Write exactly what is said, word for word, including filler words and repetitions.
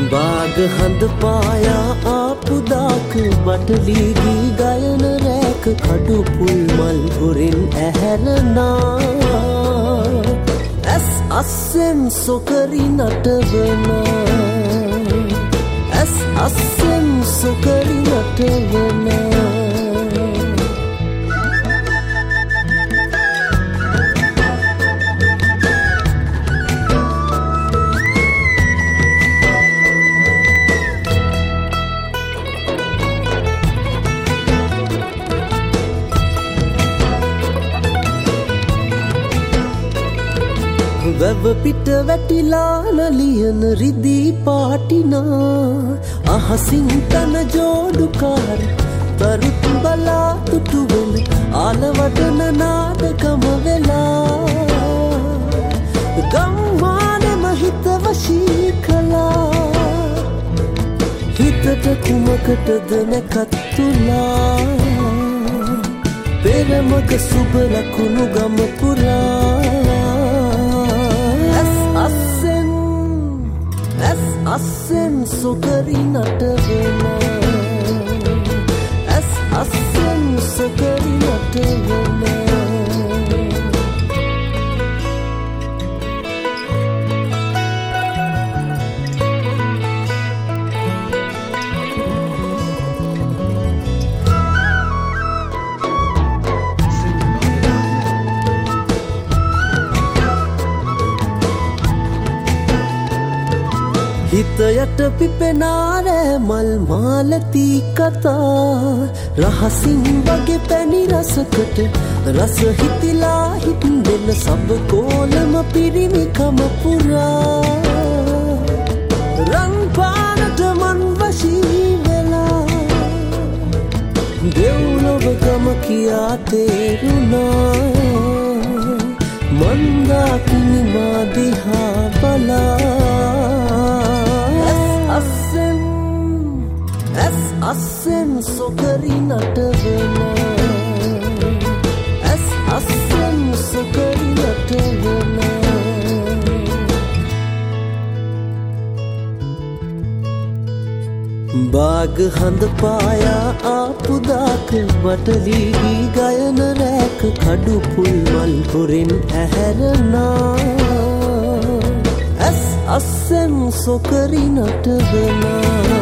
बाग हंद पाया आपु दाक बटलीगी गायन रैक खडु पुल मल हुरिन ඇහැරනා ඇස් අස්සෙන් සොකරි නටවනා ඇස් අස්සෙන් සොකරි නටවනා වැව පිට වැටිලා නලියන රිදී පාටිනා අහසින් තන ජෝඩුකාර තරුත් බලා තුටුවෙන ආලවටන නාඩගම වෙලා ගම්මානෙම හිත වශී කළා හිතට කුමකටද නැකත්තුලා පෙරමග සුබ ලකුණු ගම පුරා අස්සෙන් සොකරි නටවනා ඇස් අස්සෙන් සොකරි නටවනා හිත යට පිපෙනාරෑ මල් මාලති කතා රහසින් වගේ පැණි රසකට රස හිතිලා හින්දෙන සබ කෝලම පිරිමිකම පුරා රන් පානට මන් වශී වෙලා දෙව්ලොව ගම කියා තේරුණා මන්දාකිනි මා දිහා බලා අස්සෙන් සොකරි නටවනා ඇස් අස්සෙන් සොකරි නටවනා बाग हंद पाया आपु दाक बटलीगी गायन रैक खडु पुल मल हुरिन ඇහැරනා ඇස් අස්සෙන් සොකරි නටවනා